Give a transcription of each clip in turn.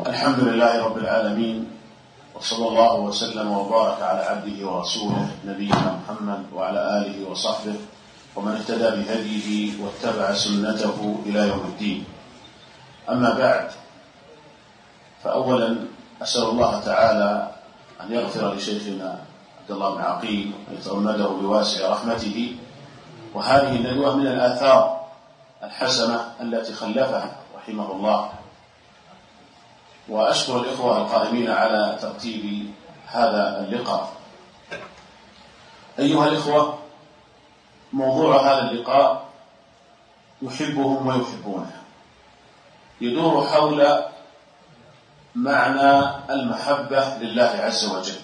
الحمد لله رب العالمين، وصلى الله وسلم وبارك على عبده ورسوله نبينا محمد وعلى آله وصحبه ومن اهتدى بهديه واتبع سنته إلى يوم الدين. أما بعد، فأولا أسأل الله تعالى أن يغفر لشيخنا عبد الله بن عقيل ويتغمده بواسع رحمته، وهذه الندوة من الآثار الحسنة التي خلفها رحمه الله. وأشكر الإخوة القائمين على ترتيب هذا اللقاء. أيها الإخوة، موضوع هذا اللقاء يحبهم ويحبونه، يدور حول معنى المحبة لله عز وجل،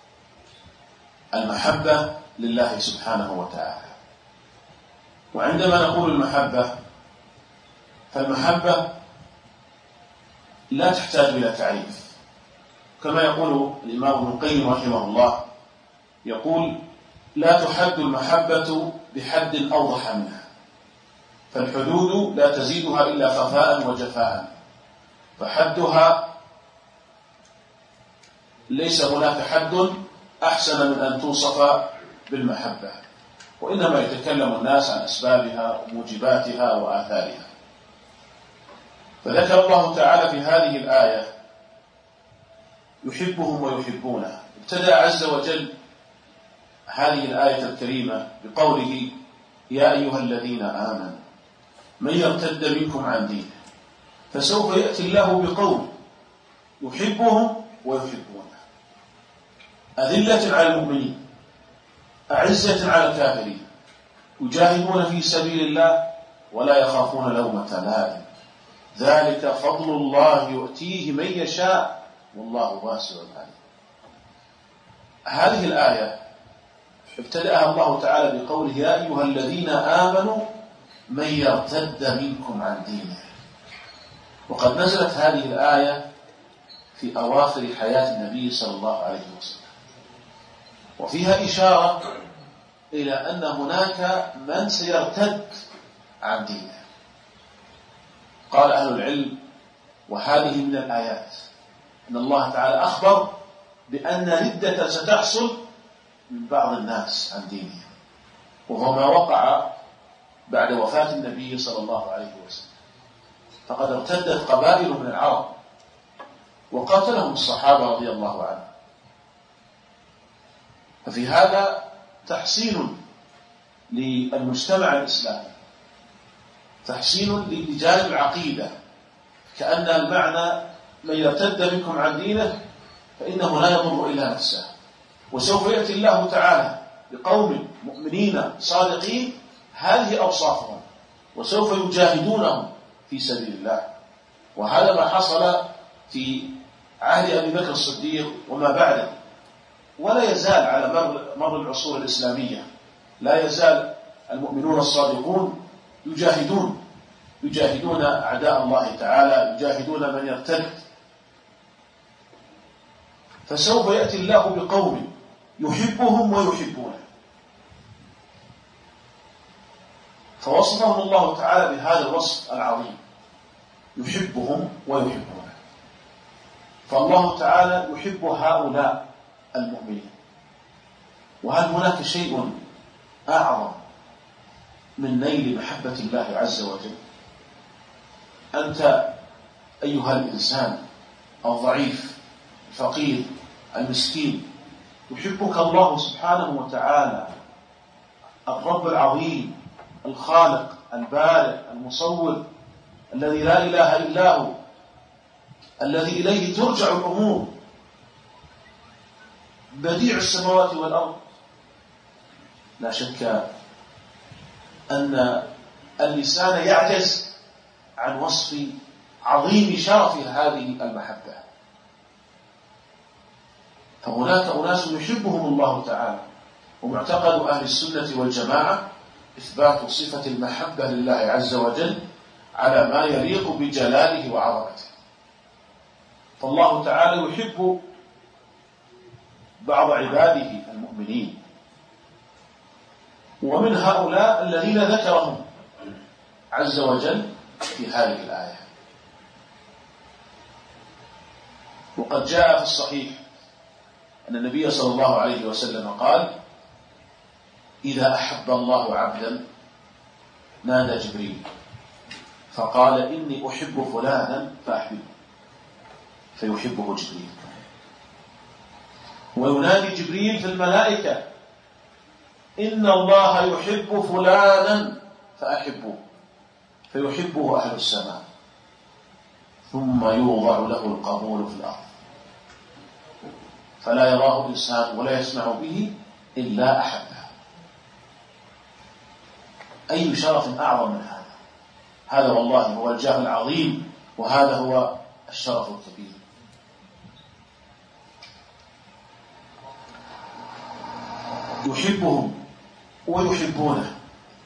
المحبة لله سبحانه وتعالى. وعندما نقول المحبة، فالمحبة لا تحتاج إلى تعريف، كما يقول الإمام ابن القيم رحمه الله، يقول: لا تحد المحبة بحد أوضح منها، فالحدود لا تزيدها إلا خفاء وجفاء، فحدها ليس هناك حد أحسن من أن توصف بالمحبة، وإنما يتكلم الناس عن أسبابها وموجباتها وآثارها. فذكر الله تعالى في هذه الآية يحبهم ويحبونه. ابتدأ عز وجل هذه الآية الكريمة بقوله: يا أيها الذين آمنوا من يرتد منكم عن دينه فسوف يأتي الله بقوم يحبهم ويحبونه، أذلة على المؤمنين أعزة على الكافرين، يجاهدون في سبيل الله ولا يخافون لومة لائم، ذلك فضل الله يؤتيه من يشاء والله واسع عليم. هذه الآية ابتدأها الله تعالى بقوله: يا أيها الذين آمنوا من يرتد منكم عن دينه. وقد نزلت هذه الآية في أواخر حياة النبي صلى الله عليه وسلم، وفيها إشارة إلى أن هناك من سيرتد عن دينه. قال أهل العلم، وهذه من الآيات، أن الله تعالى أخبر بأن ردة ستحصل من بعض الناس عن دينهم، وهو ما وقع بعد وفاة النبي صلى الله عليه وسلم. فقد ارتدت قبائل من العرب وقاتلهم الصحابة رضي الله عنهم. ففي هذا تحسين للمجتمع الإسلامي، تحسين لجانب العقيدة، كأن المعنى من يرتد منكم عن دينه فإنه لا يضر إلا نفسه، وسوف يأتي الله تعالى بقوم مؤمنين صادقين هذه أوصافهم، وسوف يجاهدونهم في سبيل الله. وهذا ما حصل في عهد أبي بكر الصديق وما بعده، ولا يزال على مر العصور الإسلامية لا يزال المؤمنون الصادقون يجاهدون أعداء الله تعالى، يجاهدون من يرتد. فسوف يأتي الله بقوم يحبهم ويحبونه، فوصفهم الله تعالى بهذا الوصف العظيم: يحبهم ويحبونه. فالله تعالى يحب هؤلاء المؤمنين. وهل هناك شيء أعظم من نيل محبة الله عز وجل؟ أنت أيها الإنسان الضعيف الفقير المسكين، يحبك الله سبحانه وتعالى، الرب العظيم الخالق البارئ المصور الذي لا إله إلا هو، الذي إليه ترجع الأمور، بديع السماوات والأرض. لا شك أن اللسان يعجز عن وصف عظيم شرف هذه المحبة. فهناك أناس يحبهم الله تعالى، ومعتقد أهل السنة والجماعة إثبات صفة المحبة لله عز وجل على ما يليق بجلاله وعظمته. فالله تعالى يحب بعض عباده المؤمنين، ومن هؤلاء الذين ذكرهم عز وجل في هذه الآية. وقد جاء في الصحيح أن النبي صلى الله عليه وسلم قال: إذا أحب الله عبدا نادى جبريل فقال: إني أحب فلانا فأحبه، فيحبه جبريل. وينادي جبريل في الملائكة: إن الله يحب فلانا فأحبه، فيحبه أهل السماء، ثم يوضع له القبول في الأرض فلا يراه إنسان ولا يسمع به إلا أحبه. أي شرف أعظم من هذا؟ هذا والله هو الجاه العظيم، وهذا هو الشرف الكبير. يحبهم ويحبونه،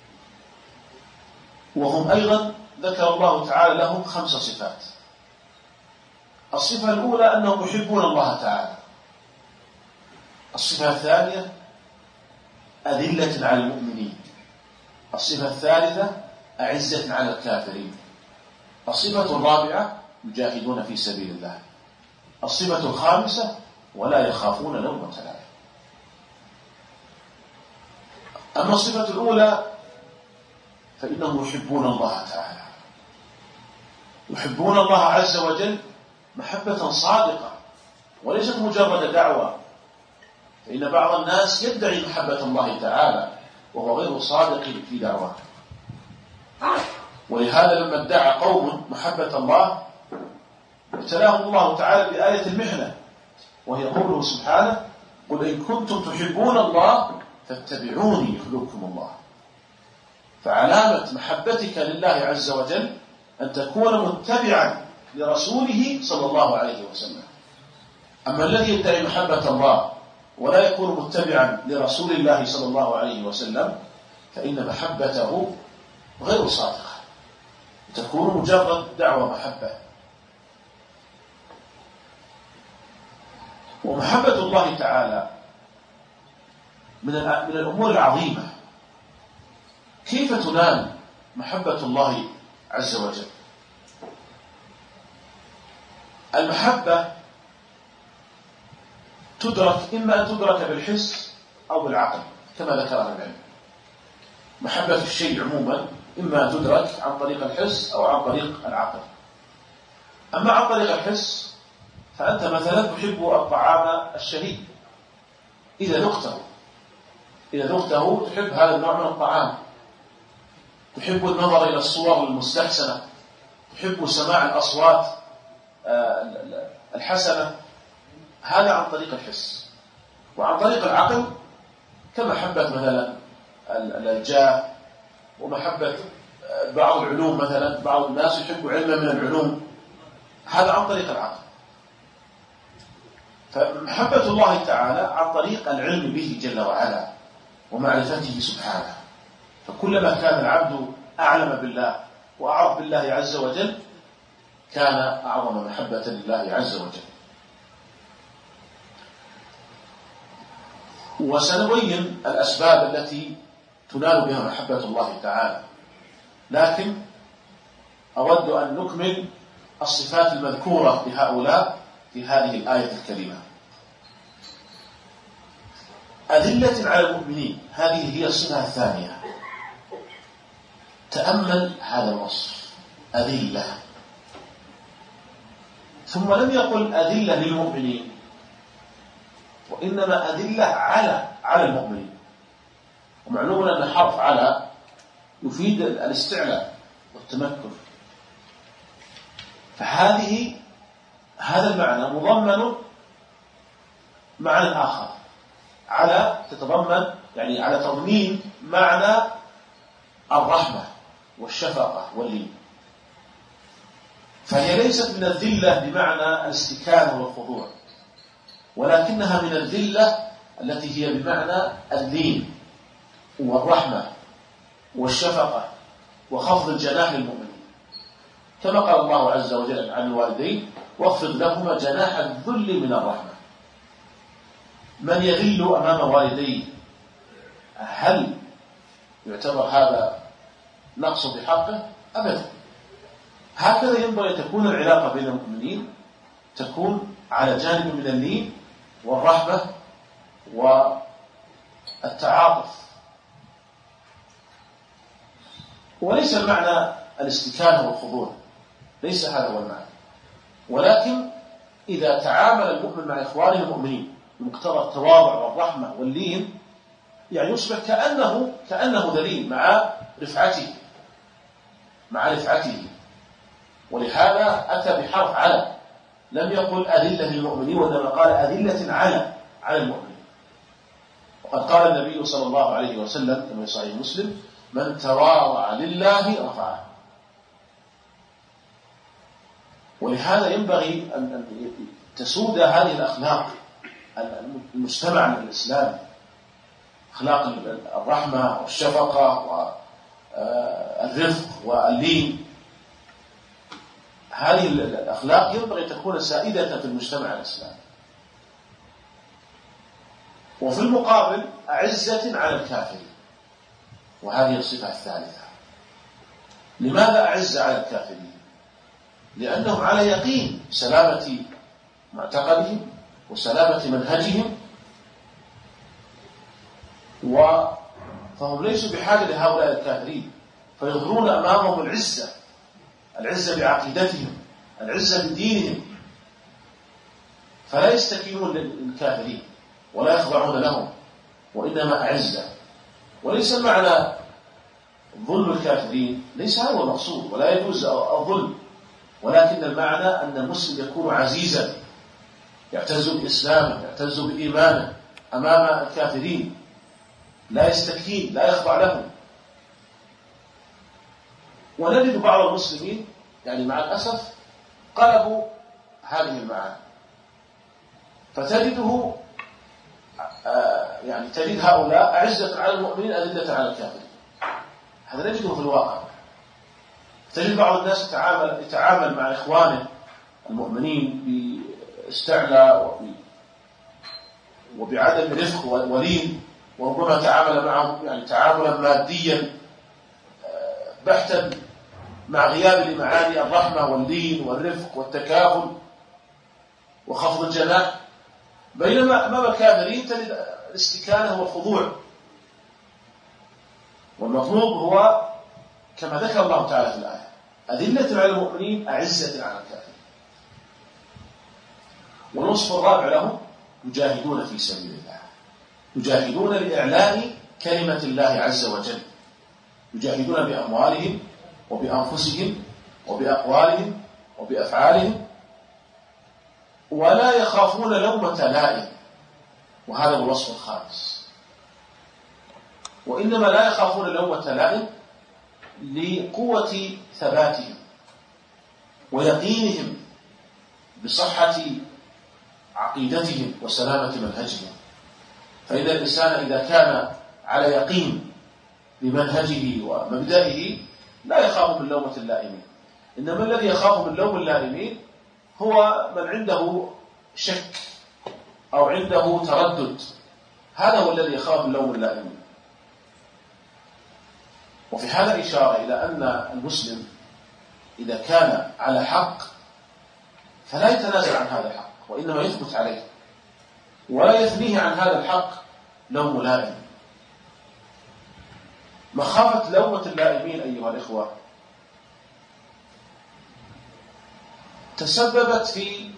وهم أيضا ذكر الله تعالى لهم 5 صفات. الصفة الأولى أنهم يحبون الله تعالى. الصفة الثانية أذلة على المؤمنين. الصفة الثالثة أعزة على الكافرين. الصفة الرابعة يجاهدون في سبيل الله. الصفة الخامسة ولا يخافون لومة لائم. أما الصفة الأولى فإنهم يحبون الله تعالى، يحبون الله عز وجل محبة صادقة وليست مجرد دعوة، فإن بعض الناس يدعي محبة الله تعالى وهو غير صادق في دعواه. ولهذا لما ادعى قوم محبة الله ابتلاهم الله تعالى بآية المحنة، وهي قوله سبحانه: قل إن كنتم تحبون الله فاتبعوني يحببكم الله. فعلامة محبتك لله عز وجل أن تكون متبعا لرسوله صلى الله عليه وسلم. أما الذي يدعي محبة الله ولا يكون متبعا لرسول الله صلى الله عليه وسلم فإن محبته غير صادقة، تكون مجرد دعوة محبة. ومحبة الله تعالى من الأمور العظيمة. كيف تنال محبة الله عز وجل؟ المحبة تدرك، إما أن تدرك بالحس أو بالعقل كما ذكر أهل العلم. محبة الشيء عموما إما أن تدرك عن طريق الحس أو عن طريق العقل. أما عن طريق الحس فأنت مثلا تحب الطعام الشهي، إذا ذقته تحب هذا النوع من الطعام، تحب النظر إلى الصور المستحسنة، تحب سماع الأصوات الحسنة. هذا عن طريق الحس. وعن طريق العقل كمحبة مثلا الجاه، ومحبة بعض العلوم، مثلا بعض الناس يحب علما من العلوم، هذا عن طريق العقل. فمحبة الله تعالى عن طريق العلم به جل وعلا ومعرفته سبحانه. فكلما كان العبد أعلم بالله وأعرف بالله عز وجل كان أعظم محبة لله عز وجل. وسنبين الأسباب التي تنال بها محبة الله تعالى، لكن أود أن نكمل الصفات المذكورة لهؤلاء في هذه الآية الكريمة. أذلة على المؤمنين، هذه هي الصفة الثانية. تأمل هذا الوصف، أذلة، ثم لم يقل أذلة للمؤمنين، وإنما أذلة على المؤمنين. ومعلوم أن حرف على يفيد الاستعلاء والتمكن، هذا المعنى مضمن معنى آخر. على تتضمن يعني على تضمين معنى الرحمة والشفقة واللين، فهي ليست من الذلة بمعنى الاستكانة والخضوع، ولكنها من الذلة التي هي بمعنى اللين والرحمة والشفقة وخفض الجناح للمؤمنين، كما قال الله عز وجل عن الوالدين: واخفض لهما جناح الذل من الرحمة. من يذل أمام والديه هل يعتبر هذا نقص بحقه؟ أبدا. هكذا ينبغي تكون العلاقة بين المؤمنين، تكون على جانب من اللين والرحمة والتعاطف. وليس المعنى الاستكانة والخضوع، ليس هذا هو المعنى، ولكن إذا تعامل المؤمن مع إخوانه المؤمنين بمقتضى التواضع والرحمة واللين، يعني يصبح كأنه ذليل مع رفعته. ولهذا أتى بحرف على، لم يقل أذلة للمؤمنين، وإنما قال أذلة على المؤمنين. وقد قال النبي صلى الله عليه وسلم كما في صحيح مسلم: من تواضع لله رفعه. ولهذا ينبغي أن تسود هذه الأخلاق المجتمع الإسلامي، أخلاق الرحمة والشفقة والرفق واللين. هذه الأخلاق ينبغي أن تكون سائدة في المجتمع الإسلامي. وفي المقابل أعزة على الكافرين، وهذه الصفة الثالثة. لماذا أعز على الكافرين؟ لأنهم على يقين سلامة معتقدهم وسلامة منهجهم، فهم ليسوا بحاجة لهؤلاء الكافرين، فيظهرون أمامهم العزة بعقيدتهم، العزة بدينهم، فلا يستكينون للكافرين ولا يخضعون لهم، وإنما أعزة. وليس معنى ظلم الكافرين، ليس هذا المقصود، ولا يجوز الظلم، ولكن المعنى أن المسلم يكون عزيزا، يعتز بإسلامه، يعتز بإيمانه أمام الكافرين، لا يستكين، لا يخضع لهم. ونجد بعض المسلمين يعني مع الأسف قلبوا هذه المعاني، فتجده تجد هؤلاء أعزة على المؤمنين أذلة على الكافرين. هذا نجده في الواقع. تجد بعض الناس يتعامل مع إخوانه المؤمنين باستعلاء وبعدم رفق ولين، وربما تعامل معهم تعاملا ماديا بحتا، مع غياب لمعاني الرحمة واللين والرفق والتكافل وخفض الجناح. بينما أمام الكافرين تجد الاستكانة والخضوع. والمطلوب هو كما ذكر الله تعالى في الآية: أذلة على المؤمنين أعزة على الكافرين. والوصف الرابع لهم: يجاهدون في سبيل الله، يجاهدون لإعلاء كلمة الله عز وجل، يجاهدون بأموالهم وبأنفسهم وبأقوالهم وبأفعالهم، ولا يخافون لومة لائم. وهذا هو الوصف الخامس. وإنما لا يخافون لومة لائم لقوة ثباتهم ويقينهم بصحة عقيدتهم وسلامة منهجهم. فإن الإنسان إذا كان على يقين بمنهجه ومبدئه لا يخاف من لومة اللائمين. إنما الذي يخاف من لوم اللائمين هو من عنده شك أو عنده تردد، هذا هو الذي يخاف من لوم اللائمين. وفي هذا إشارة إلى أن المسلم إذا كان على حق فلا يتنازل عن هذا الحق، وإنما يثبت عليه، ولا يثنيه عن هذا الحق لوم لائم. مخافة لومة اللائمين أيها الإخوة تسببت في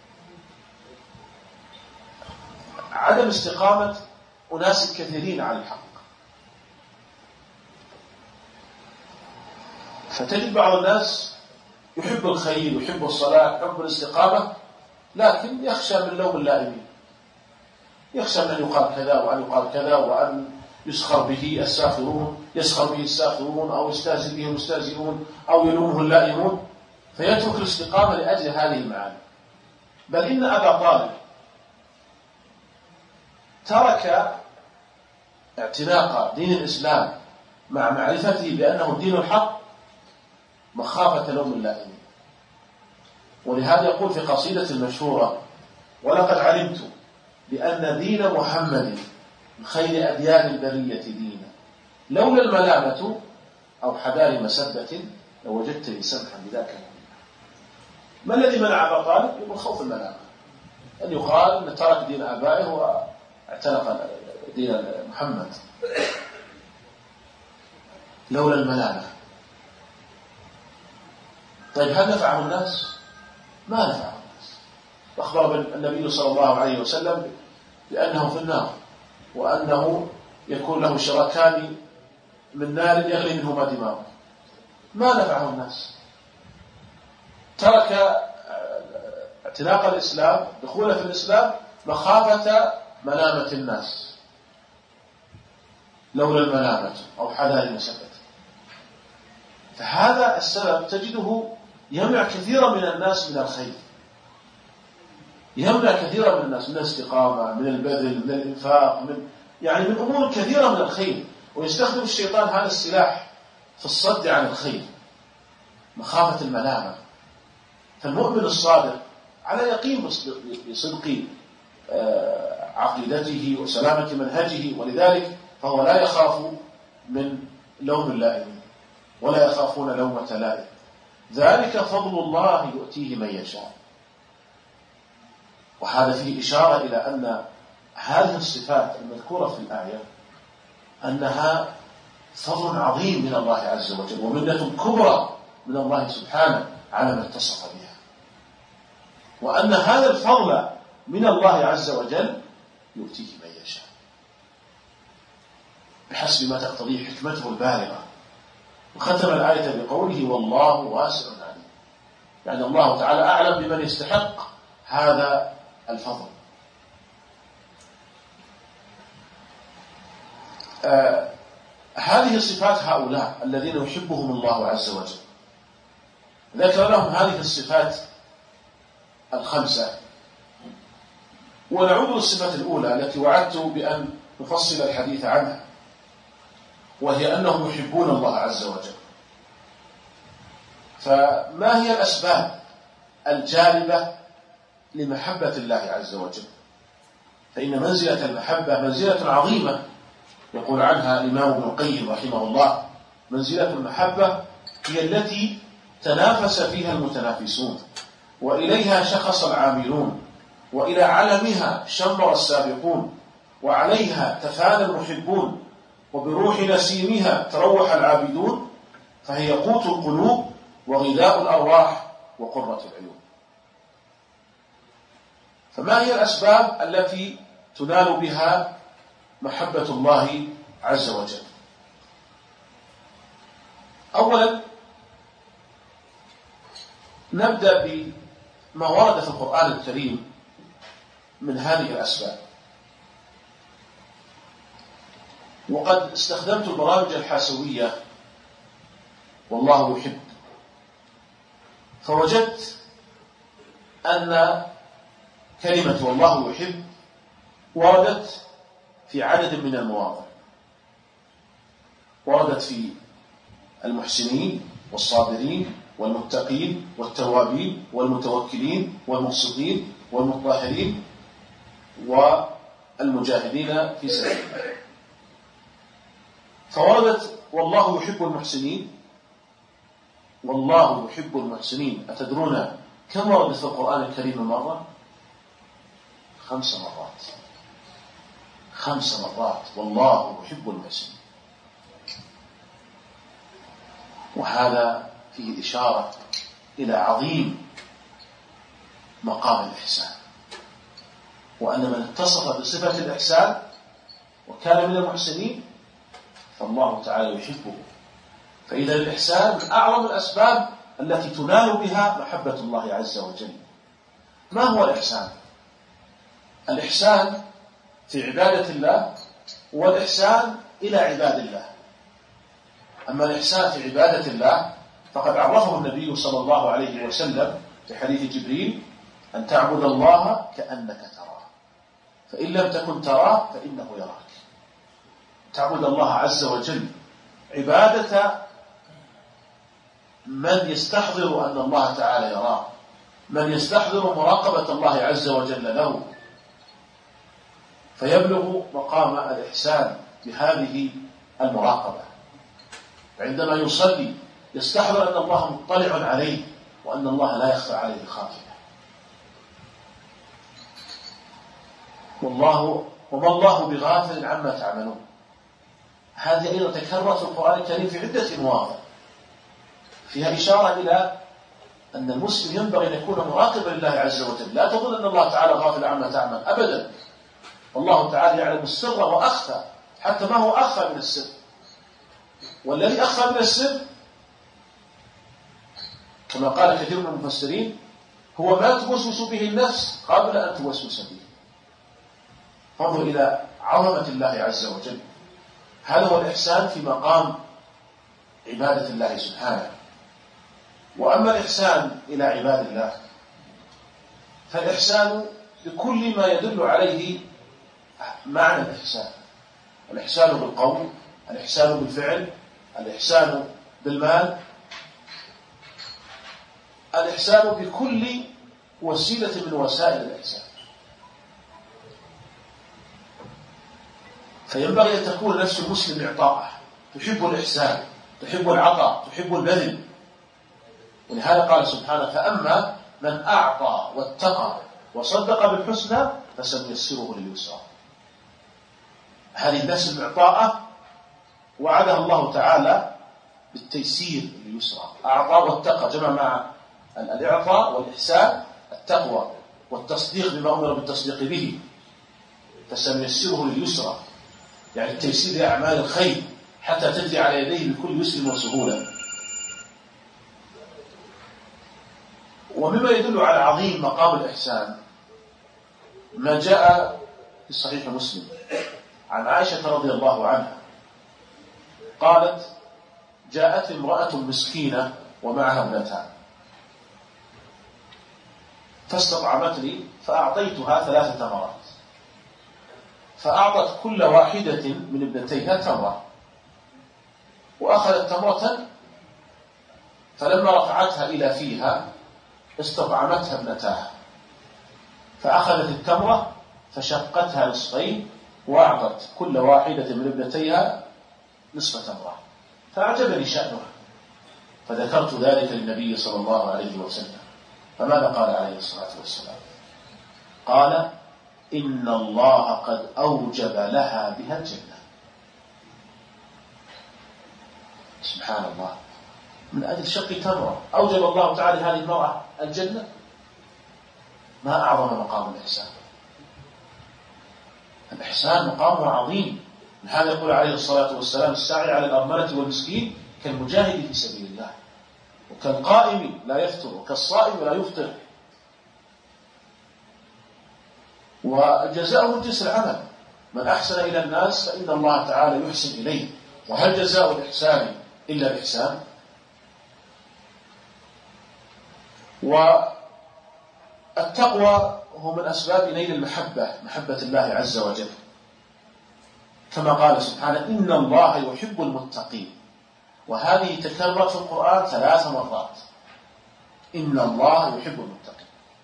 عدم استقامة أناس كثيرين على الحق. فتجد بعض الناس يحب الخير ويحب الصلاة ويحب الاستقامة، لكن يخشى من لوم اللائمين، يخشى من أن يقال كذا وأن يقال كذا وأن يسخر به الساخرون، يسخر به الساخرون أو يستهزئ به المستهزئون أو يلومه اللائمون، فيترك الاستقامة لأجل هذه المعاني. بل إن أبا طالب ترك اعتناق دين الإسلام مع معرفته بأنه دين الحق مخافة لوم اللائمين. ولهذا يقول في قصيدة المشهورة: ولقد علمت بأن دين محمد من خير أديان البرية دينا، لولا الملامة أو حبال مسبة لوجدتني سمحا بذاك. ما الذي منع أبا طالب؟ يقول خوف الملامة. أن يقال أن ترك دين آبائه واعتنق دين محمد لولا الملامة. طيب هل نفعه الناس؟ ما نفعه الناس. أخبر النبي صلى الله عليه وسلم بأنه في النار، وأنه يكون له شركان من نار يغلي منهما دماغه. ما نفعه الناس. ترك اعتناق الإسلام، دخوله في الإسلام مخافة ملامة الناس، لولا الملامة أو حذار مسكت. فهذا السبب تجده يمنع كثيرا من الناس من الخير، يمنع كثيرا من الناس من الاستقامة، من البذل، من الإنفاق، من أمور كثيرة من الخير. ويستخدم الشيطان هذا السلاح في الصد عن الخير، مخافة الملامة. فالمؤمن الصادق على يقين بصدق عقيدته وسلامة منهجه، ولذلك فهو لا يخاف من لوم اللائمين ولا يخافون لومة لائم. ذلك فضل الله يؤتيه من يشاء. وهذا فيه إشارة إلى أن هذه الصفات المذكورة في الآية أنها فضل عظيم من الله عز وجل، ومنة كبرى من الله سبحانه على ما اتصف بها، وأن هذا الفضل من الله عز وجل يؤتيه من يشاء بحسب ما تقتضيه حكمته البالغة. وختم الآية بقوله والله واسع عليم، يعني الله تعالى أعلم بمن يستحق هذا الفضل. هذه صفات هؤلاء الذين يحبهم الله عز وجل، ذكر لهم هذه الصفات الخمسة. ونعود للصفة الأولى التي وعدت بأن نفصل الحديث عنها، وهي أنهم يحبون الله عز وجل. فما هي الأسباب الجالبة لمحبة الله عز وجل؟ فإن منزلة المحبة منزلة عظيمة، يقول عنها الإمام ابن القيم رحمه الله: منزلة المحبة هي التي تنافس فيها المتنافسون، وإليها شخص العاملون، وإلى علمها شمر السابقون، وعليها تفانى المحبون، وبروح نسيمها تروح العابدون، فهي قوت القلوب وغذاء الأرواح وقرة العيون. فما هي الأسباب التي تنال بها محبة الله عز وجل؟ أولا نبدأ بما ورد في القرآن الكريم من هذه الأسباب. وقد استخدمت البرامج الحاسوية والله يحب، فوجدت أن كلمة والله يحب وردت في عدد من المواضع. وردت في المحسنين والصابرين والمتقين والتوابين والمتوكلين والمقسطين والمطهرين والمجاهدين في سبيل الله. فوردت والله يحب المحسنين، والله يحب المحسنين. أتدرون كم وردت في القرآن الكريم مرة؟ 5 مرات. 5 مرات والله يحب المحسنين. وهذا فيه إشارة إلى عظيم مقام الإحسان، وأن من اتصف بصفة الإحسان وكان من المحسنين فالله تعالى يحبه. فإذا الإحسان من أعظم الأسباب التي تنال بها محبة الله عز وجل. ما هو الإحسان؟ الإحسان في عبادة الله والإحسان إلى عباد الله. أما الإحسان في عبادة الله فقد عرفه النبي صلى الله عليه وسلم في حديث جبريل: أن تعبد الله كأنك تراه، فإن لم تكن تراه فإنه يراك. تعبد الله عز وجل عبادة من يستحضر أن الله تعالى يراه، من يستحضر مراقبة الله عز وجل له، فيبلغ مقام الإحسان بهذه المراقبة. عندما يصلي يستحضر أن الله مطلع عليه، وأن الله لا يخفى عليه خافية. وما الله بغافل عما تعملون. هذه أيضا تكررت في القرآن الكريم في عدة مواضع فيها إشارة إلى أن المسلم ينبغي أن يكون مراقبا لله عز وجل. لا تظن أن الله تعالى غافل عما تعمل أبدا، والله تعالى يعلم السر وأخفى، حتى ما هو أخفى من السر. والذي أخفى من السر كما قال كثير من المفسرين هو ما توسوس به النفس قبل أن توسوس به. فانظر إلى عظمة الله عز وجل. هذا هو الإحسان في مقام عبادة الله سبحانه. وأما الإحسان إلى عباد الله فالإحسان بكل ما يدل عليه معنى الإحسان: الإحسان بالقول، الإحسان بالفعل، الإحسان بالمال، الإحسان بكل وسيلة من وسائل الإحسان. فينبغي أن تكون نفس المسلم إعطاءه، تحب الإحسان، تحب العطاء، تحب البذل. ولهذا قال سبحانه: فأما من أعطى واتقى وصدق بالحسنى فسنيسره لليسرى. هذه النفس المعطاءة وعدها الله تعالى بالتيسير لليسرى. أعطى واتقى جمع مع الإعطاء والإحسان التقوى والتصديق بما أمر بالتصديق به، فسنيسره لليسرى، يعني التيسير لأعمال الخير حتى تجري على يديه بكل يسر وسهولة. ومما يدل على عظيم مقام الإحسان ما جاء في صحيح مسلم عن عائشة رضي الله عنها قالت: جاءت امرأة مسكينة ومعها ابنتان فاستطعمتني فأعطيتها 3 تمرات، فأعطت كل واحدة من ابنتيها تمرة، وأخذت تمرة فلما رفعتها إلى فيها استطعمتها ابنتاها، فأخذت التمرة فشقتها نصفين وأعطت كل واحدة من ابنتيها نصف تمرة، فأعجبني شأنها فذكرت ذلك للنبي صلى الله عليه وسلم، فماذا قال عليه الصلاة والسلام؟ قال: إن الله قد أوجب لها بها الجنة. سبحان الله، من أجل شق تمرة أوجب الله تعالى هذه المرأة الجنة. ما أعظم مقام الإحسان. الإحسان مقامه عظيم. لهذا يقول عليه الصلاة والسلام: الساعي على الأرملة والمسكين كالمجاهد في سبيل الله، وكالقائم لا يفطر، وكالصائم لا يفطر. وجزاء من جنس العمل، من أحسن إلى الناس فإن الله تعالى يحسن إليه. وهل جزاء الإحسان إلا الإحسان؟ والتقوى هو من أسباب نيل المحبة، محبة الله عز وجل، كما قال سبحانه: إن الله يحب المتقين. وهذه تكررت في القرآن 3 مرات: إن الله يحب المتقين.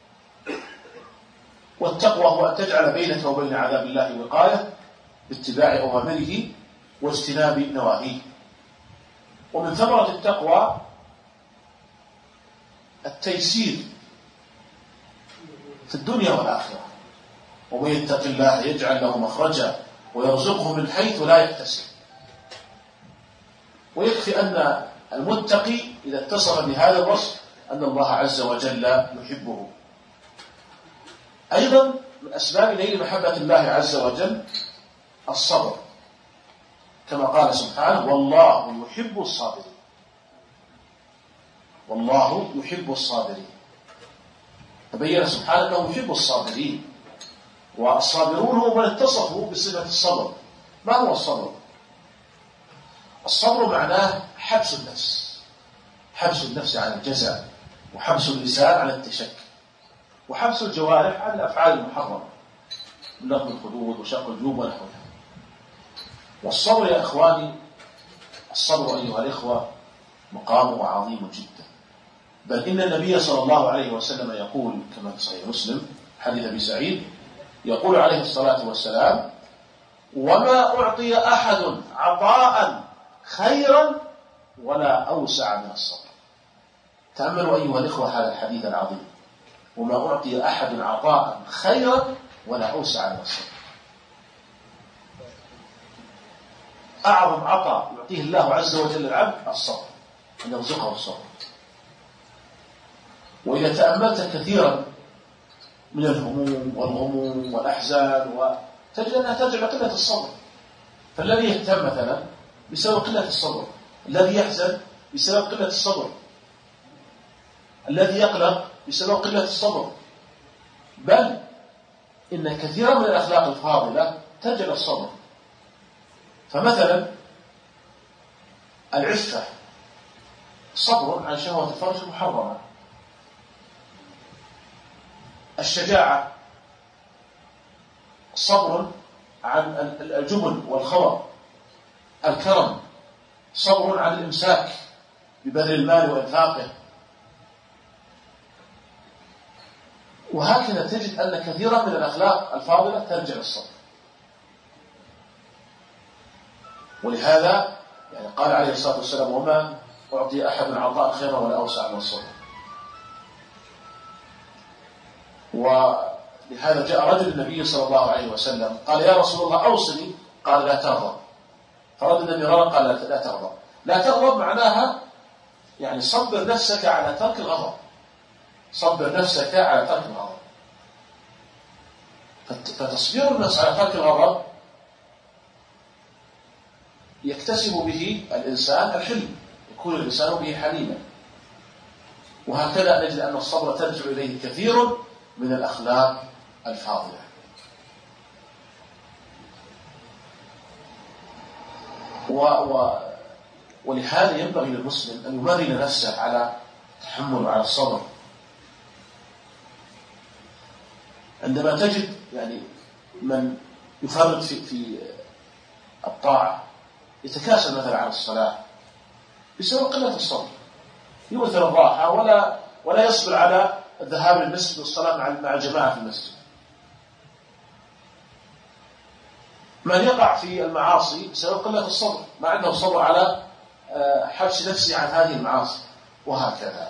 والتقوى هو أن تجعل بينك وبين عذاب الله وقاية باتباع أوامره واجتناب نواهيه. ومن ثمرة التقوى التيسير في الدنيا والآخرة. ومن يتق الله يجعل له مخرجا ويرزقه من حيث لا يحتسب. ويكفي أن المتقي إذا اتصف بهذا الوصف أن الله عز وجل يحبه. أيضا من أسباب نيل محبة الله عز وجل الصبر، كما قال سبحانه: والله يحب الصابرين. والله يحب الصابرين، فبين سبحانه أنه يحب الصابرين. والصابرون هم من اتصفوا بصفة الصبر. ما هو الصبر؟ الصبر معناه حبس النفس، حبس النفس عن الجزاء، وحبس اللسان عن التشكي، وحبس الجوارح عن الأفعال المحرمة من نقض الحدود وشق الجيوب ونحوها. والصبر يا إخواني، الصبر أيها الإخوة مقامه عظيم جدا. بل إن النبي صلى الله عليه وسلم يقول كما في صحيح مسلم حديث أبي سعيد، يقول عليه الصلاة والسلام: وما أعطي أحد عطاء خيرا ولا أوسع من الصبر. تأملوا أيها الإخوة هذا الحديث العظيم: وما أعطي أحد عطاء خيرا ولا أوسع من الصبر. أعظم عطاء يعطيه الله عز وجل العبد الصبر، أن يرزقه الصبر. وإذا تأملت كثيرا من الهموم والغموم والأحزان تجد أنها ترجع قلة الصبر. فالذي يهتم مثلا بسبب قلة الصبر، الذي يحزن بسبب قلة الصبر، الذي يقلق بسبب قلة الصبر. بل إن كثيرا من الأخلاق الفاضلة ترجع الصبر. فمثلا العفة صبر عن شهوة الفرج المحرمة. الشجاعة صبر عن الجبن والخور. الكرم صبر عن الإمساك ببذل المال وإنفاقه. وهكذا تجد أن كثيرا من الأخلاق الفاضلة ترجع الصبر. ولهذا يعني قال عليه الصلاة والسلام: وما أعطي أحد عطاء خيرا ولا أوسع من الصبر. ولهذا جاء رجل النبي صلى الله عليه وسلم قال: يا رسول الله أوصني. قال: لا تغضب. فرد النبي قال: لا تغضب. لا تغضب معناها يعني صبر نفسك على ترك الغضب. صبر نفسك على ترك الغضب. فتصبير النفس على ترك الغضب يكتسب به الإنسان الحلم، يكون الإنسان به حليما. وهكذا نجد أن الصبر ترجع إليه كثير من الأخلاق الفاضلة. ولهذا ينبغي للمسلم أن يمرن نفسه على التحمل وعلى الصبر. عندما تجد يعني من يفرط في الطاعة، يتكاسل مثلا عن الصلاة بسبب قلة الصبر، يؤثر الراحة ولا يصبر على الذهاب للمسجد والصلاة مع الجماعة في المسجد. من يقع في المعاصي بسبب قلة الصبر، ما عنده صبر على حبس نفسه عن هذه المعاصي، وهكذا.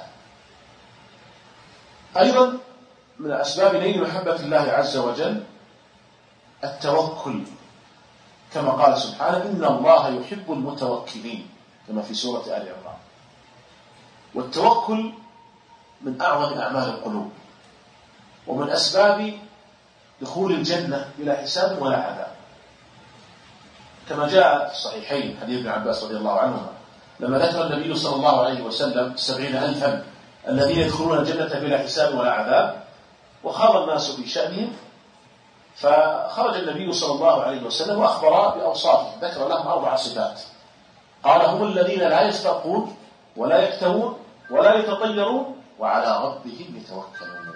أيضا من أسباب نيل محبة الله عز وجل التوكل، كما قال سبحانه: إن الله يحب المتوكلين، كما في سورة آل عمران. والتوكل من أعظم أعمال القلوب، ومن أسباب دخول الجنة بلا حساب ولا عذاب، كما جاء في الصحيحين حديث ابن عباس رضي الله عنهما لما ذكر النبي صلى الله عليه وسلم 70,000 الذين يدخلون الجنة بلا حساب ولا عذاب، وخاض الناس في شأنهم، فخرج النبي صلى الله عليه وسلم وأخبر بأوصافهم، ذكر لهم 4 صفات. قال: هم الذين لا يسترقون ولا يكتوون ولا يتطيرون وعلى ربهم يتوكلون.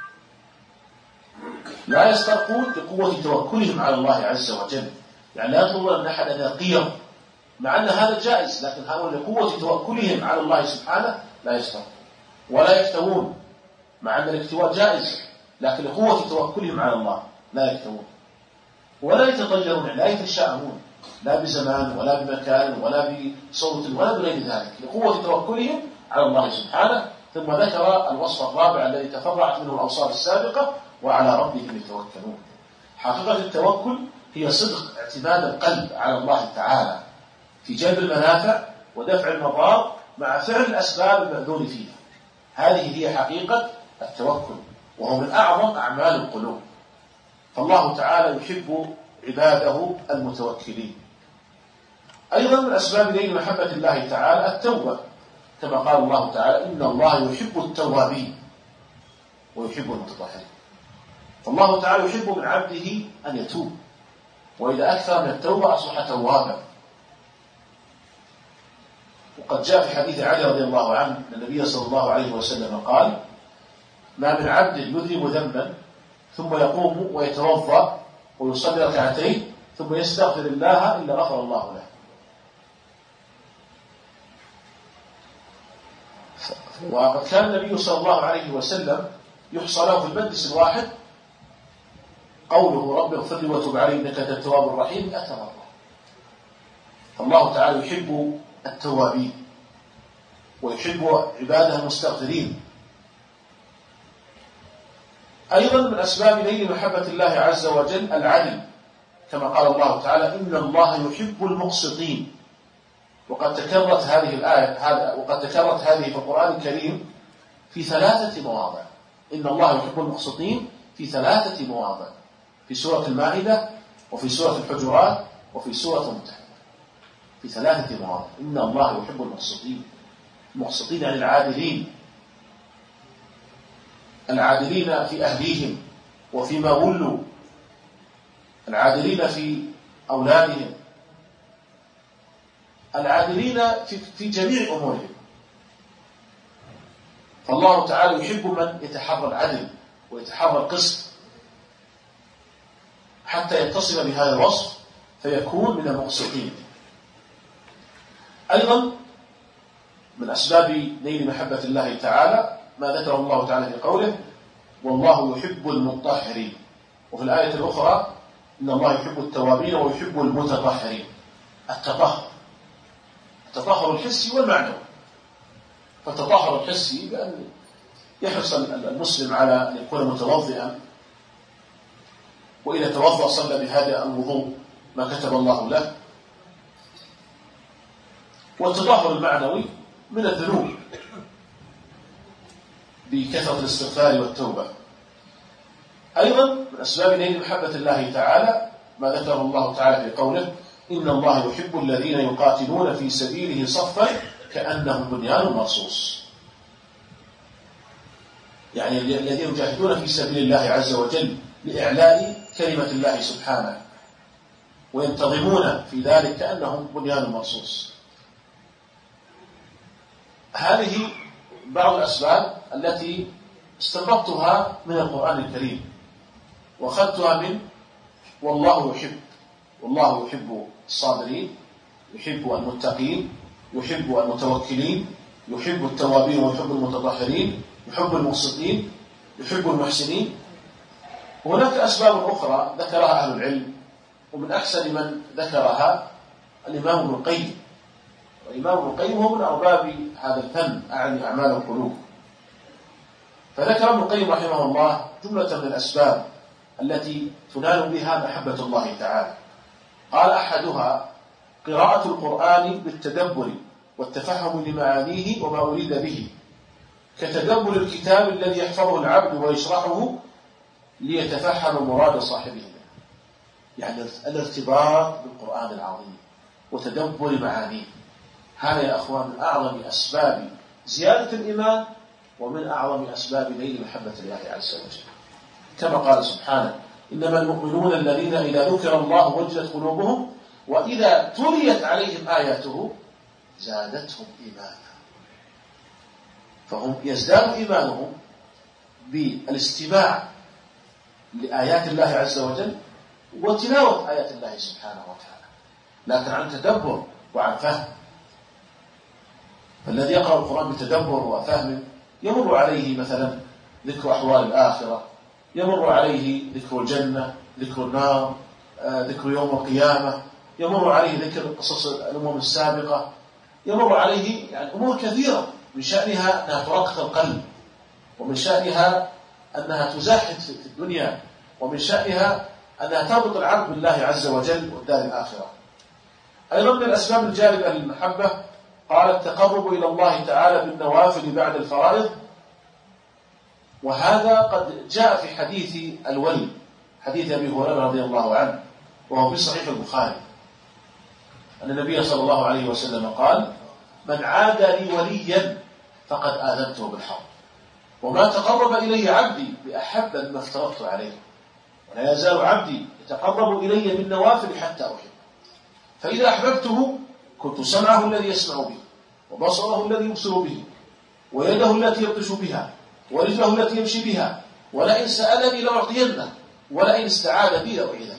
لا يسترقون بقوة توكلهم على الله عز وجل، يعني لا يطلبون أن أحد أن يقيهم، مع أن هذا جائز، لكن هؤلاء لقوة توكلهم على الله سبحانه لا يسترقون. ولا يكتوون، مع أن الاكتواء جائز، لكن لقوة توكلهم على الله لا يكتوون. ولا يتطيرون، لا يتشاءمون، لا بزمان ولا بمكان ولا بصوت ولا بغير ذلك، لقوة توكلهم على الله سبحانه. ثم ذكر الوصف الرابع الذي تفرعت منه الأوصاف السابقة: وعلى ربهم يتوكلون. حقيقة التوكل هي صدق اعتماد القلب على الله تعالى في جلب المنافع ودفع المضار مع فعل الأسباب المأذون فيها. هذه هي حقيقة التوكل، وهو من أعظم أعمال القلوب. فالله تعالى يحب عباده المتوكلين. أيضا من أسباب نيل محبة الله تعالى التوبة، كما قال الله تعالى: إن الله يحب التوابين ويحب المتطهرين. فالله تعالى يحب من عبده أن يتوب، وإذا أكثر من التوبة أصبح توابا. وقد جاء في حديث علي رضي الله عنه أن النبي صلى الله عليه وسلم قال: ما من عبد يذنب ذنبا ثم يقوم ويتوضأ ويصلي ركعتين ثم يستغفر الله إلا غفر الله له. وقد كان النبي صلى الله عليه وسلم يحصى له في المجلس الواحد قوله: رب اغفر لي وتب علي إنك أنت التواب الرحيم 100 مرة. فالله تعالى يحب التوابين ويحب عباده المستغفرين. أيضا من أسباب نيل محبة الله عز وجل العدل، كما قال الله تعالى: إن الله يحب المقسطين. وقد تكررت هذه الآية وقد تكررت هذه في القرآن الكريم في 3 مواضع. إن الله يحب المقسطين في 3 مواضع: في سورة المائدة، وفي سورة الحجرات، وفي سورة الممتحنة. في 3 مواضع إن الله يحب المقسطين. المقسطين يعني العادلين في أهليهم وفيما ولوا، العادلين في أولادهم، العادلين في جميع أمورهم. فالله تعالى يحب من يتحرى العدل ويتحرى القسط حتى يتصل بهذا الوصف فيكون من المقسطين. أيضا من أسباب نيل محبة الله تعالى ما ذكره الله تعالى في قوله: والله يحب المطهرين. وفي الآية الأخرى: إن الله يحب التوابين ويحب المتطهرين. التطهر الحسي والمعنوي. فالتطهر الحسي بأن يحرص المسلم على أن يكون متوضئا، وإذا توضأ صلى بهذا الوضوء ما كتب الله له. والتطهر المعنوي من الذنوب بكثرة الاستغفار والتوبة. أيضا من أسباب نيل محبة الله تعالى ما ذكره الله تعالى في قوله: إن الله يحب الذين يقاتلون في سبيله صفا كأنهم بنيان مرصوص. يعني الذين يجاهدون في سبيل الله عز وجل لإعلاء كلمة الله سبحانه، وينتظمون في ذلك كأنهم بنيان مرصوص. هذه بعض الأسباب التي استنبطتها من القرآن الكريم، وأخذتها من والله يحب الصابرين، يحب المتقين، يحب المتوكلين، يحب التوابين ويحب المتطهرين، يحب المقسطين، يحب المحسنين. وهناك أسباب أخرى ذكرها أهل العلم، ومن أحسن من ذكرها الإمام ابن القيم. والإمام ابن القيم هو من أرباب هذا الفن، أعني أعمال القلوب. فذكر ابن القيم رحمه الله جملة من الأسباب التي تنال بها محبة الله تعالى. قال: أحدها قراءة القرآن بالتدبر والتفهم لمعانيه وما أريد به، كتدبر الكتاب الذي يحفظه العبد ويشرحه ليتفهم مراد صاحبه. يعني الارتباط بالقرآن العظيم وتدبر معانيه، هذا يا أخوان من أعظم أسباب زيادة الإيمان، ومن أعظم أسباب نيل محبة الله عز وجل. كما قال سبحانه: إنما المؤمنون الذين إذا ذكر الله وجلت قلوبهم وإذا تليت عليهم آياته زادتهم إيمانا. فهم يزداد إيمانهم بالاستماع لآيات الله عز وجل وتلاوة آيات الله سبحانه وتعالى، لكن عن تدبر وعن فهم. فالذي يقرأ القرآن بتدبر وفهم يمر عليه مثلا ذكر أحوال الآخرة، يمر عليه ذكر الجنة، ذكر النار، ذكر يوم القيامة، يمر عليه ذكر قصص الأمم السابقة، يمر عليه يعني أمور كثيرة من شأنها أنها ترقق القلب، ومن شأنها أنها تزاحد في الدنيا، ومن شأنها أنها تربط العبد بالله عز وجل والدار الآخرة. أيضا من الأسباب الجالبة للمحبة قال: التقرب إلى الله تعالى بالنوافل بعد الفرائض. وهذا قد جاء في حديث الولي، حديث أبي هريرة رضي الله عنه، وهو في صحيح البخاري، أن النبي صلى الله عليه وسلم قال: من عاد لي وليا فقد آذنته بالحرب، وما تقرب إلي عبدي بأحب مما افترضت عليه، ولا يزال عبدي يتقرب إلي بالنوافل حتى أحب، فإذا أحببته كنت سمعه الذي يسمع به، وبصره الذي يبصر به، ويده التي يبطش بها، ورجله التي يمشي بها، ولئن سألني لأعطينه، ولئن استعاذ بي لأعيذنه.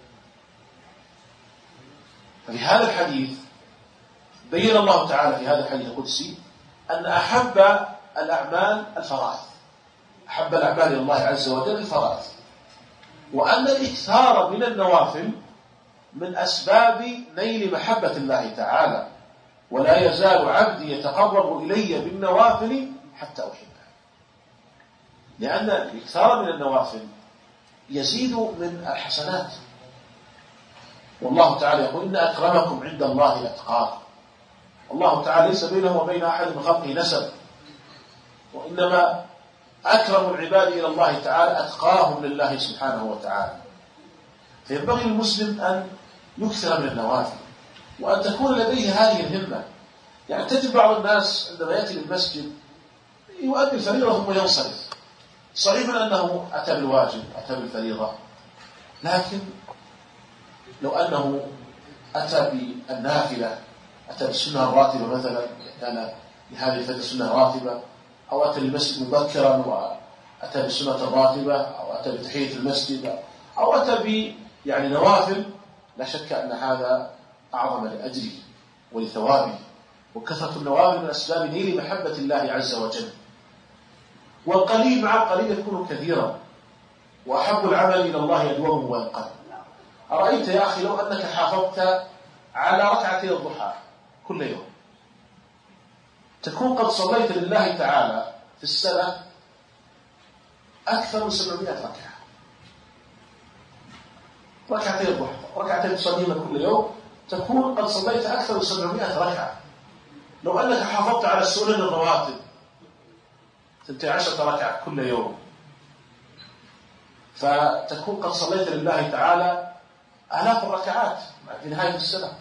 ففي هذا الحديث بين الله تعالى في هذا الحديث القدسي أن أحب الأعمال الفرائض، أحب الأعمال إلى الله عز وجل الفرائض، وأن الإكثار من النوافل من أسباب نيل محبة الله تعالى، ولا يزال عبدي يتقرب إلي بالنوافل حتى أحبه. لأن الإكثار من النوافل يزيد من الحسنات. والله تعالى يقول إن أكرمكم عند الله أتقاكم. الله تعالى ليس بينه وبين أحد من خلقه نسب، وإنما أكرم العباد إلى الله تعالى أتقاهم لله سبحانه وتعالى. فينبغي للمسلم أن يكثر من النوافل وأن تكون لديه هذه الهمة. يعني تجد بعض الناس عندما يأتي للمسجد يؤدي الفريضة ثم ينصرف. صحيح أنه أتى بالواجب أتى بالفريضة، لكن لو أنه أتى بالنافلة، أتى بالسنة الراتبة مثلا، كان لهذه الفترة سنة راتبة، أو أتى للمسجد مبكرا وأتى بالسنة الراتبة، أو أتى بتحية المسجد، أو أتى يعني نوافل، لا شك أن هذا أعظم لأجره ولثوابه. وكثرة النوافل من أسباب نيل محبة الله عز وجل. والقليل مع القليل يكون كثيرا، وأحب العمل إلى الله يدومه وينقل. أرأيت يا أخي لو أنك حافظت على ركعتي الضحى كل يوم، تكون قد صليت لله تعالى في السنة أكثر من 700 ركعة. ركعتي الضحى، ركعتين تصليهما كل يوم، تكون قد صليت أكثر من 700 ركعة. لو أنك حافظت على السنن الرواتب 12 ركعة كل يوم، فتكون قد صليت لله تعالى آلاف الركعات في نهاية السنة.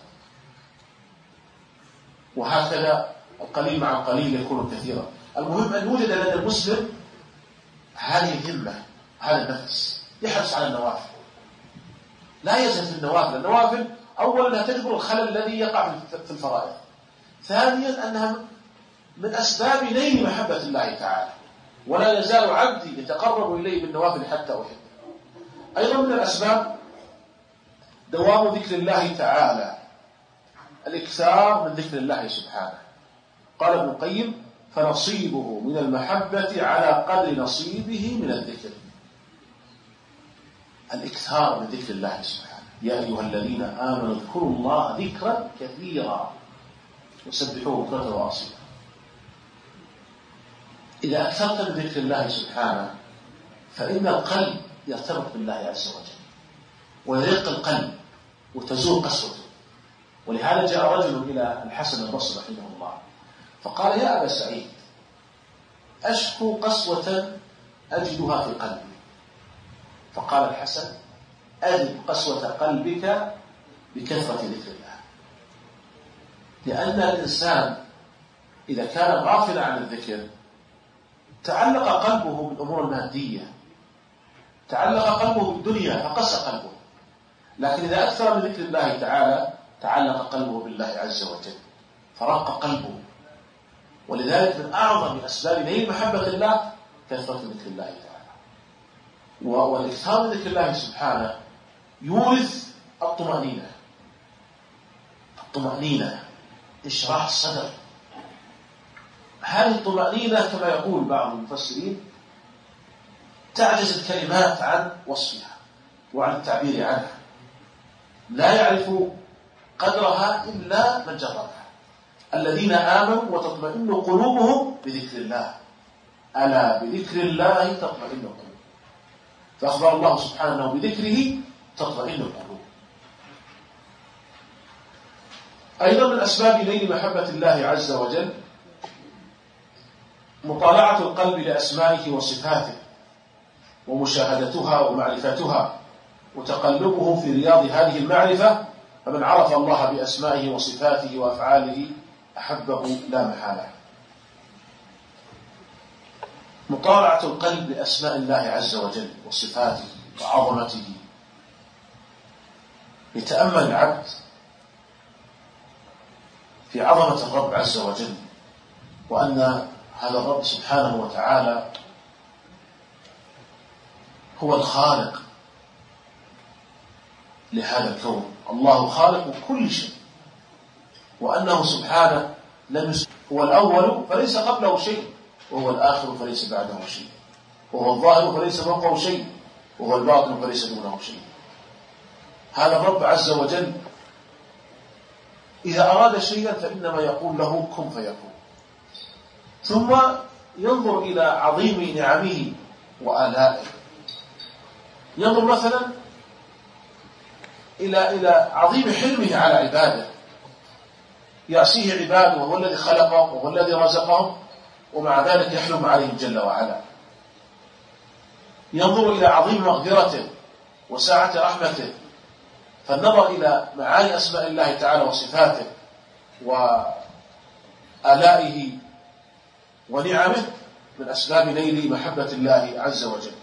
وهكذا القليل مع القليل يكون كثيرا. المهم أن يوجد لدى المسلم هذه الهمة، هذا النفس، يحرص على النوافل، لا يزهد في النوافل. النوافل أولا أنها تجبر الخلل الذي يقع في الفرائض، ثانيا أنها من أسباب نيل محبة الله تعالى، ولا يزال عبدي يتقرب إليه بالنوافل حتى أحبه. أيضا من الأسباب دوام ذكر الله تعالى، الإكثار من ذكر الله سبحانه. قال ابن القيم: فنصيبه من المحبة على قدر نصيبه من الذكر. الإكثار من ذكر الله سبحانه. يا أيها الذين آمنوا اذكروا الله ذكرا كثيرا وسبحوه بكرة وأصيلا. إذا أكثرت من ذكر الله سبحانه فإن القلب يرتبط بالله عز وجل ويرق القلب وتزول قسوته. ولهذا جاء رجل إلى الحسن البصري رحمه الله فقال: يا أبا سعيد، أشكو قسوة أجدها في قلبي. فقال الحسن: أذب قسوة قلبك بكثرة ذكر الله. لأن الإنسان إذا كان غافلا عن الذكر تعلق قلبه بالأمور المادية، تعلق قلبه بالدنيا فقسى قلبه. لكن إذا أكثر من ذكر الله تعالى تعلق قلبه بالله عز وجل فرق قلبه. ولذلك من أعظم أسباب نيل محبة الله كثرة ذكر الله تعالى. والإكثار من ذكر الله سبحانه يورث الطمأنينة، الطمأنينة، إشراح الصدر. هذه الطمأنينة كما يقول بعض المفسرين تعجز الكلمات عن وصفها وعن التعبير عنها، لا يعرف قدرها إلا من جربها. الذين آمنوا وتطمئن قلوبهم بذكر الله، ألا بذكر الله تطمئن القلوب. فأخبر الله سبحانه بذكره تطمئن القلوب. أيضا من أسباب نيل محبة الله عز وجل مطالعة القلب لأسمائه وصفاته ومشاهدتها ومعرفتها وتقلبه في رياض هذه المعرفة. فمن عرف الله بأسمائه وصفاته وأفعاله أحبه لا محالة. مطالعة القلب لأسماء الله عز وجل وصفاته وعظمته. يتأمل العبد في عظمة الرب عز وجل، وأن هذا الرب سبحانه وتعالى هو الخالق لهذا الكون، الله خالق كل شيء، وأنه سبحانه هو الأول فليس قبله شيء، وهو الآخر فليس بعده شيء، وهو الظاهر فليس فوقه شيء، وهو الباطن فليس دونه شيء. هذا الرب عز وجل إذا أراد شيئا فإنما يقول له كن فيكون، ثم ينظر إلى عظيم نعمه وآلائه. ينظر مثلا إلى عظيم حلمه على عباده، يعصيه عباده وهو الذي خلقهم وهو الذي رزقهم، ومع ذلك يحلم عليهم جل وعلا. ينظر إلى عظيم مغفرته وسعة رحمته، فالنظر إلى معاني أسماء الله تعالى وصفاته وآلائه ونعمه من أسباب نيل محبة الله عز وجل.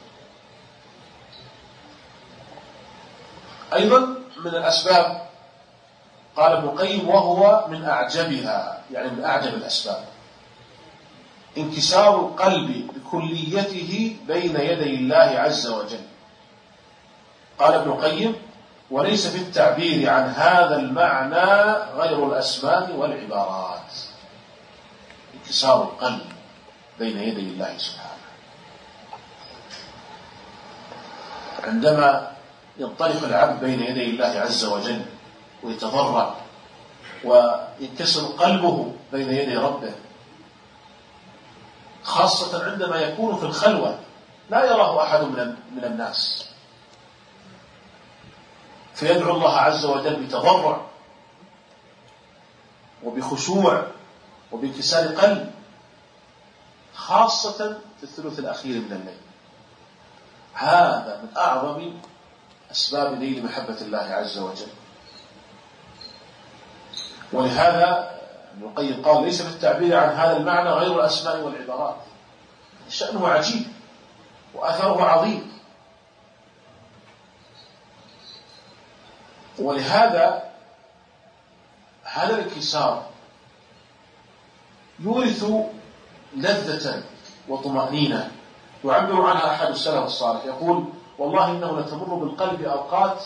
أيضا من الأسباب قال ابن القيم وهو من أعجبها، يعني من أعجب الأسباب، انكسار القلب بكليته بين يدي الله عز وجل. قال ابن القيم وليس في التعبير عن هذا المعنى غير الأسماء والعبارات. انكسار القلب بين يدي الله سبحانه، عندما ينطلق العبد بين يدي الله عز وجل ويتضرع وينكسر قلبه بين يدي ربه، خاصة عندما يكون في الخلوة لا يراه أحد من الناس، فيدعو الله عز وجل بتضرع وبخشوع وبانكسار قلب، خاصة في الثلث الأخير من الليل. هذا من أعظم أسباب نيل محبة الله عز وجل. ولهذا ابن القيم قال ليس في التعبير عن هذا المعنى غير الأسماء والعبارات. شأنه عجيب وأثره عظيم، ولهذا هذا الانكسار يورث لذة وطمأنينة. يعبر عنها أحد السلف الصالح يقول والله إنه لتمر بالقلب أوقات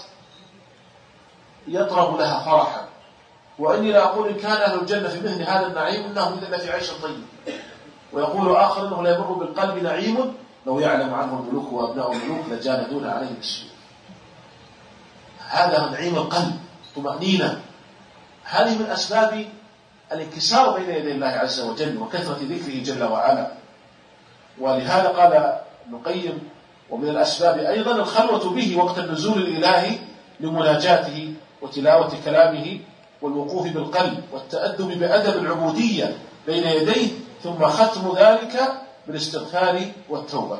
يطرب لها فرحا، وإني لا أقول إن كان أهل الجنة في مثل هذا النعيم إنهم إذا في عيش طيب. ويقول آخر إنه لا يمر بالقلب نعيم لو يعلم عنه الملوك وأبناء الملوك لجاندون عليه بالسوء. هذا نعيم القلب، طمأنينة. هذه من أسباب الانكسار بين يدي الله عز وجل وكثرة ذكره جل وعلا. ولهذا قال ابن القيم ومن الأسباب أيضا الخلوة به وقت النزول الإلهي لمناجاته وتلاوة كلامه والوقوف بالقلب والتأدب بأدب العبودية بين يديه، ثم ختم ذلك بالاستغفار والتوبة.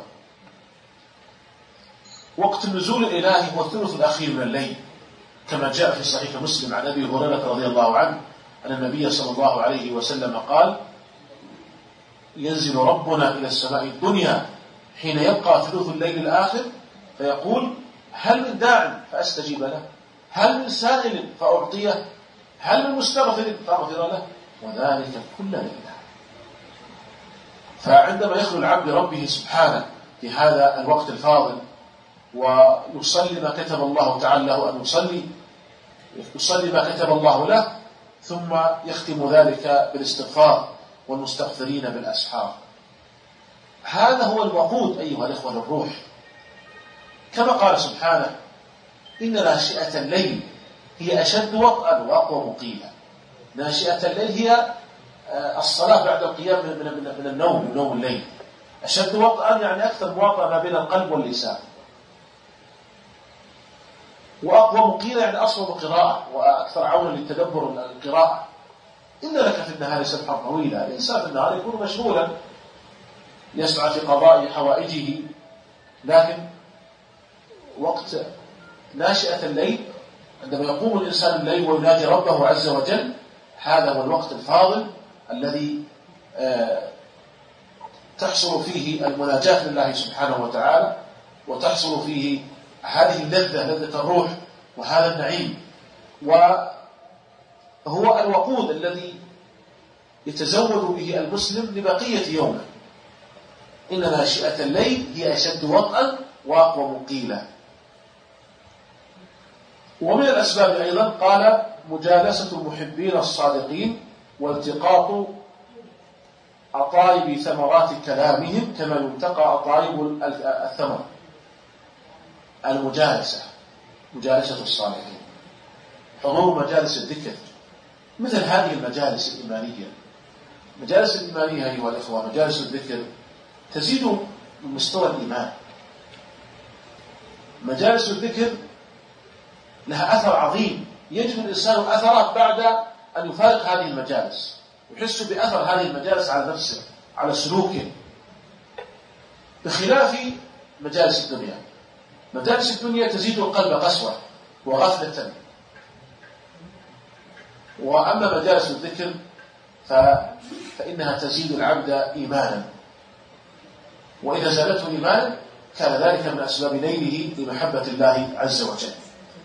وقت النزول الإلهي هو الثلث الأخير من الليل، كما جاء في صحيح مسلم عن أبي هريرة رضي الله عنه أن النبي صلى الله عليه وسلم قال ينزل ربنا إلى السماء الدنيا حين يبقى ثلث الليل الآخر فيقول هل من داع فأستجيب له، هل من سائل فأعطيه، هل من مستغفر فأغفر له، وذلك كل ليلة. فعندما يخلو العبد بربه سبحانه في هذا الوقت الفاضل ويصلي ما كتب الله تعالى له أن يصلي ما كتب الله له، ثم يختم ذلك بالاستغفار والمستغفرين بالأسحار. هذا هو الوقود أيها الإخوة للروح، كما قال سبحانه إن ناشئة الليل هي أشد وطئا وأقوى مقيلا. ناشئة الليل هي الصلاة بعد القيام من النوم، من نوم الليل. أشد وطئا يعني أكثر مواطأة ما بين القلب واللسان، وأقوى مقيلا يعني أصوب قراءة وأكثر عونا للتدبر القراءة. إن لك في النهار سبحا طويلا. الإنسان في النهار يكون مشغولا يسعى في قضاء حوائجه، لكن وقت ناشئة الليل عندما يقوم الإنسان الليل ويناجي ربه عز وجل، هذا هو الوقت الفاضل الذي تحصل فيه المناجاة لله سبحانه وتعالى، وتحصل فيه هذه اللذة، لذة الروح، وهذا النعيم. وهو الوقود الذي يتزود به المسلم لبقية يومه. إن ناشئة الليل هي أشد وطئا وأقوى مقيلا. ومن الأسباب أيضا قال مجالسة المحبين الصادقين والتقاط أطايب ثمرات كلامهم كما يلتقى أطايب الثمر. المجالسة، مجالسة الصالحين، حضور مجالس الذكر، مثل هذه المجالس الإيمانية. مجالس الإيمانية أيها الإخوة، مجالس الذكر تزيد من مستوى الإيمان، مجالس الذكر لها أثر عظيم، يجد الإنسان أثره بعد أن يفارق هذه المجالس، يحس بأثر هذه المجالس على نفسه، على سلوكه، بخلاف مجالس الدنيا. مجالس الدنيا تزيد القلب قسوة وغفلة، وأما مجالس الذكر فإنها تزيد العبد إيمانا، وإذا زادته إيمانا كان ذلك من أسباب نيله لمحبة الله عز وجل.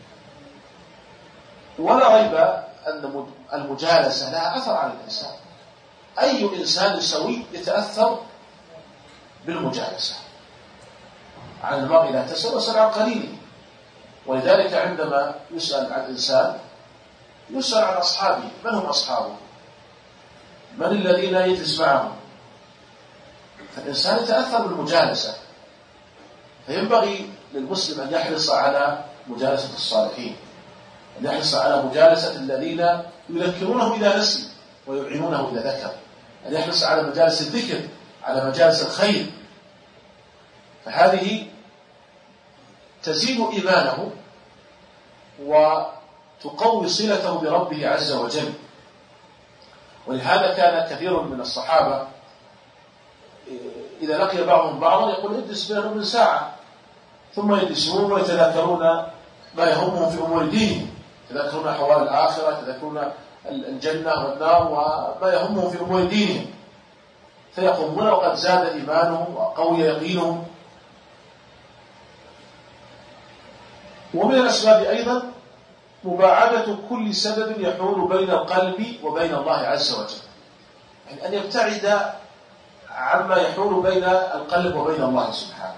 ولا ريب أن المجالسة لها أثر على الإنسان، أي إنسان سوي يتأثر بالمجالسة. عن المرء لا تسأل واسأل عن قليله، ولذلك عندما يسأل عن إنسان يسأل عن أصحابه، من هم أصحابه؟ من الذين يجلس معهم؟ فالإنسان يتأثر بالمجالسة، فينبغي للمسلم أن يحرص على مجالسة الصالحين، أن يحرص على مجالسة الذين يذكرونه إذا نسي ويعينونه إذا ذكر، أن يحرص على مجالس الذكر، على مجالس الخير، فهذه تزيد إيمانه وتقوي صلته بربه عز وجل. ولهذا كان كثير من الصحابة إذا لقي بعضهم بعضا يقول اجلس بينهم من ساعة، ثم يجلسون ويتذاكرون ما يهمهم في أمور دينهم، يتذاكرون أحوال الآخرة، يتذاكرون الجنة والنار وما يهمهم في أمور دينهم، فيقومون وقد زاد إيمانهم وقوي يقينهم. ومن الأسباب أيضا مباعدة كل سبب يحول بين القلب وبين الله عز وجل، يعني أن يبتعد عما يحول بين القلب وبين الله سبحانه.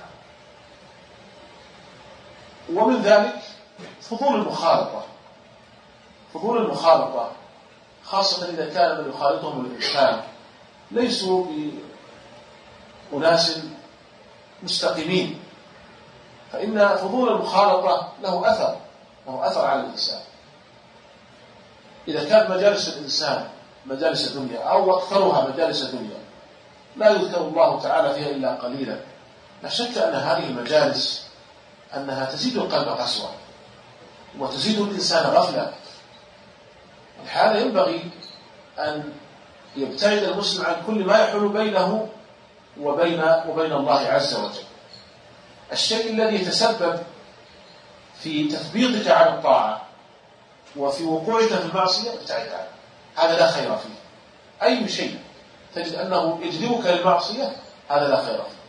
ومن ذلك فضول المخالطة، فضول المخالطة خاصة إذا كان من يخالطهم الإنسان ليسوا بأناس مستقيمين، فإن فضول المخالطة له أثر على الإنسان. إذا كانت مجالس الإنسان مجالس الدنيا أو أكثرها مجالس الدنيا لا يذكر الله تعالى فيها إلا قليلا، لا شك أن هذه المجالس أنها تزيد القلب قسوة وتزيد الإنسان غفلة. لهذا ينبغي أن يبتعد المسلم عن كل ما يحول بينه وبين الله عز وجل. الشيء الذي يتسبب في تثبيطك عن الطاعة وفي وقوعك في المعصية ابتعد عنه، هذا لا خير فيه. أي شيء تجد أنه يجذبك للمعصية هذا لا خير فيه.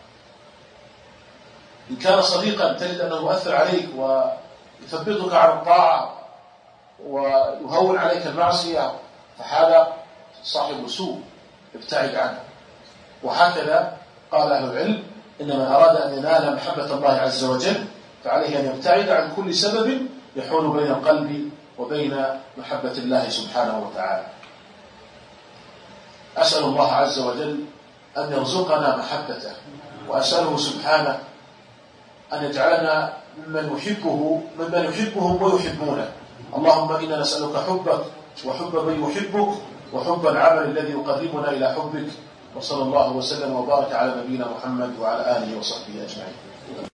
إن كان صديقا تجد أنه يؤثر عليك ويثبطك عن الطاعة ويهون عليك المعصية فهذا صاحب سوء، ابتعد عنه. وهكذا قال أهل العلم إن من أراد أن ينال محبة الله عز وجل فعليه أن يبتعد عن كل سبب يحول بين القلب وبين محبة الله سبحانه وتعالى. أسأل الله عز وجل أن يرزقنا محبته، وأسأله سبحانه أن يجعلنا ممن يحبهم ويحبونه. اللهم إنا نسألك حبك وحب من يحبك وحب العمل الذي يقربنا إلى حبك. وصلى الله وسلم وبارك على نبينا محمد وعلى آله وصحبه أجمعين.